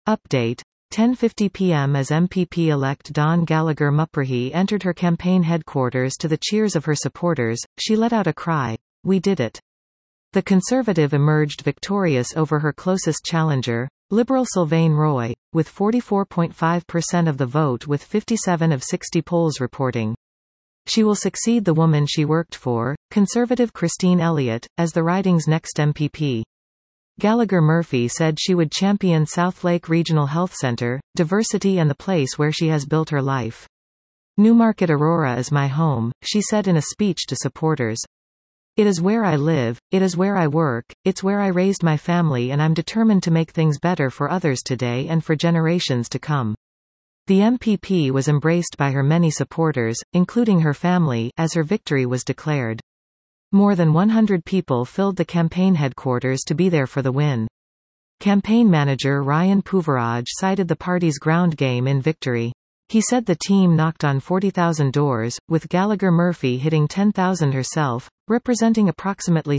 Update. 10:50 p.m. As MPP-elect Dawn Gallagher-Muprahi entered her campaign headquarters to the cheers of her supporters, she let out a cry, "We did it." The Conservative emerged victorious over her closest challenger, Liberal Sylvain Roy, with 44.5% of the vote with 57 of 60 polls reporting. She will succeed the woman she worked for, Conservative Christine Elliott, as the riding's next MPP. Gallagher-Murphy said she would champion Southlake Regional Health Centre, diversity and the place where she has built her life. "Newmarket Aurora is my home," she said in a speech to supporters. "It is where I live, it is where I work, it's where I raised my family, and I'm determined to make things better for others today and for generations to come." The MPP was embraced by her many supporters, including her family, as her victory was declared. More than 100 people filled the campaign headquarters to be there for the win. Campaign manager Ryan Puvaraj cited the party's ground game in victory. He said the team knocked on 40,000 doors, with Gallagher-Murphy hitting 10,000 herself, representing approximately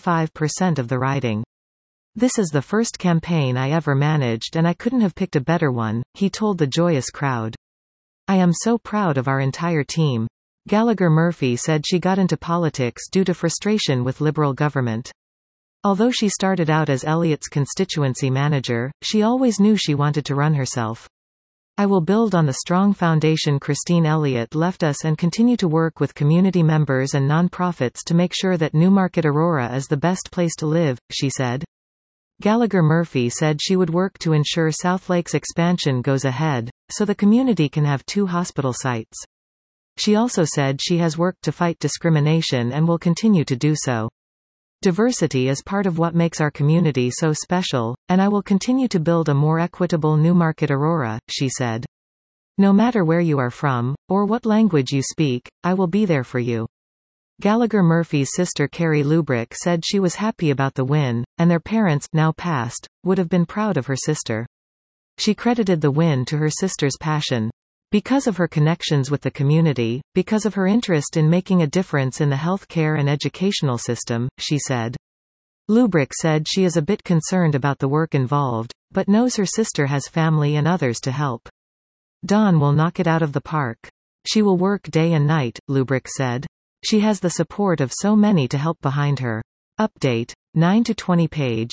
75% of the riding. "This is the first campaign I ever managed and I couldn't have picked a better one," he told the joyous crowd. "I am so proud of our entire team." Gallagher-Murphy said she got into politics due to frustration with Liberal government. Although she started out as Elliott's constituency manager, she always knew she wanted to run herself. "I will build on the strong foundation Christine Elliott left us and continue to work with community members and non-profits to make sure that Newmarket Aurora is the best place to live," she said. Gallagher-Murphy said she would work to ensure Southlake's expansion goes ahead, so the community can have 2 hospital sites. She also said she has worked to fight discrimination and will continue to do so. "Diversity is part of what makes our community so special, and I will continue to build a more equitable Newmarket Aurora," she said. "No matter where you are from, or what language you speak, I will be there for you." Gallagher-Murphy's sister Carrie Lubrick said she was happy about the win, and their parents, now passed, would have been proud of her sister. She credited the win to her sister's passion. "Because of her connections with the community, because of her interest in making a difference in the healthcare and educational system," she said. Lubrick said she is a bit concerned about the work involved, but knows her sister has family and others to help. "Dawn will knock it out of the park. She will work day and night," Lubrick said. "She has the support of so many to help behind her." Update. 9 to 20 page.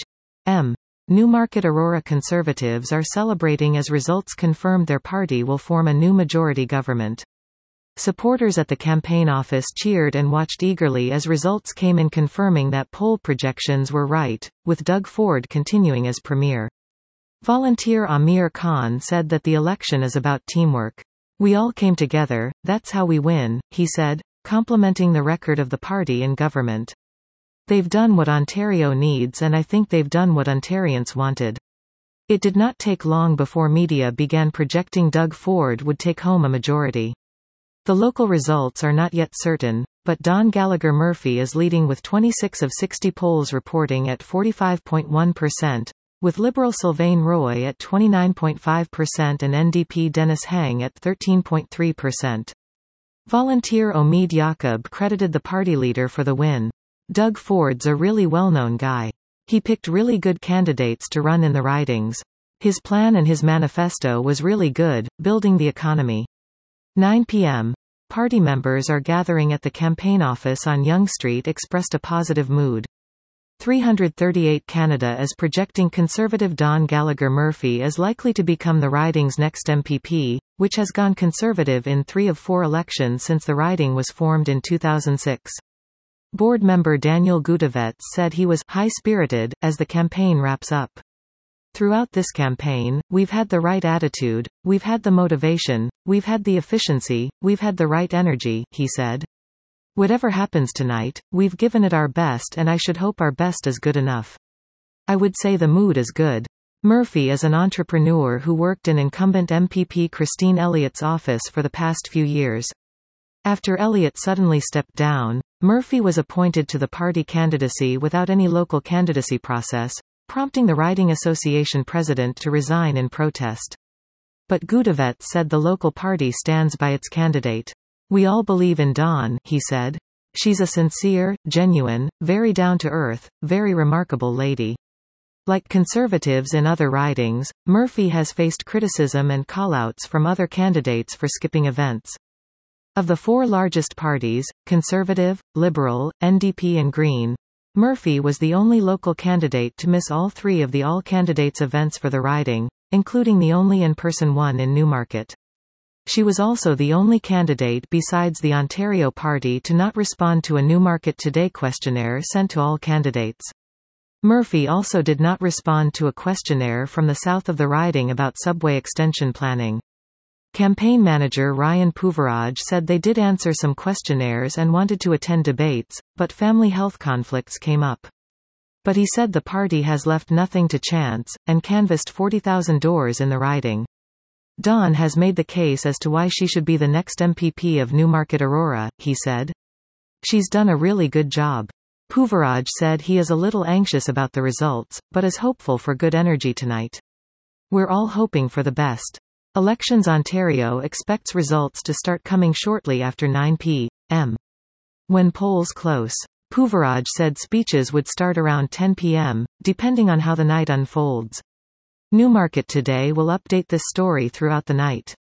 Newmarket Aurora Conservatives are celebrating as results confirmed their party will form a new majority government. Supporters at the campaign office cheered and watched eagerly as results came in confirming that poll projections were right, with Doug Ford continuing as premier. Volunteer Amir Khan said that the election is about teamwork. "We all came together, that's how we win," he said, complimenting the record of the party in government. "They've done what Ontario needs and I think they've done what Ontarians wanted." It did not take long before media began projecting Doug Ford would take home a majority. The local results are not yet certain, but Dawn Gallagher-Murphy is leading with 26 of 60 polls reporting at 45.1%, with Liberal Sylvain Roy at 29.5% and NDP Dennis Hang at 13.3%. Volunteer Omid Yaqub credited the party leader for the win. "Doug Ford's a really well-known guy. He picked really good candidates to run in the ridings. His plan and his manifesto was really good, building the economy." 9 p.m. Party members are gathering at the campaign office on Yonge Street expressed a positive mood. 338 Canada is projecting Conservative Dawn Gallagher-Murphy is likely to become the riding's next MPP, which has gone Conservative in 3 of 4 elections since the riding was formed in 2006. Board member Daniel Gutevets said he was high-spirited as the campaign wraps up. "Throughout this campaign, we've had the right attitude, we've had the motivation, we've had the efficiency, we've had the right energy," he said. "Whatever happens tonight, we've given it our best and I should hope our best is good enough. I would say the mood is good." Murphy is an entrepreneur who worked in incumbent MPP Christine Elliott's office for the past few years. After Elliott suddenly stepped down, Murphy was appointed to the party candidacy without any local candidacy process, prompting the riding association president to resign in protest. But Gutevets said the local party stands by its candidate. "We all believe in Dawn," he said. "She's a sincere, genuine, very down-to-earth, very remarkable lady." Like Conservatives in other ridings, Murphy has faced criticism and callouts from other candidates for skipping events. Of the four largest parties, Conservative, Liberal, NDP and Green, Murphy was the only local candidate to miss all three of the all-candidates events for the riding, including the only in-person one in Newmarket. She was also the only candidate besides the Ontario Party to not respond to a Newmarket Today questionnaire sent to all candidates. Murphy also did not respond to a questionnaire from the south of the riding about subway extension planning. Campaign manager Ryan Pouvérage said they did answer some questionnaires and wanted to attend debates, but family health conflicts came up. But he said the party has left nothing to chance, and canvassed 40,000 doors in the riding. Dawn has made the case as to why she should be the next MPP of Newmarket Aurora, he said. She's done a really good job. Pouvérage said he is a little anxious about the results, but is hopeful for good energy tonight. We're all hoping for the best. Elections Ontario expects results to start coming shortly after 9 p.m. When polls close. Pouvérage said speeches would start around 10 p.m., depending on how the night unfolds. Newmarket Today will update this story throughout the night.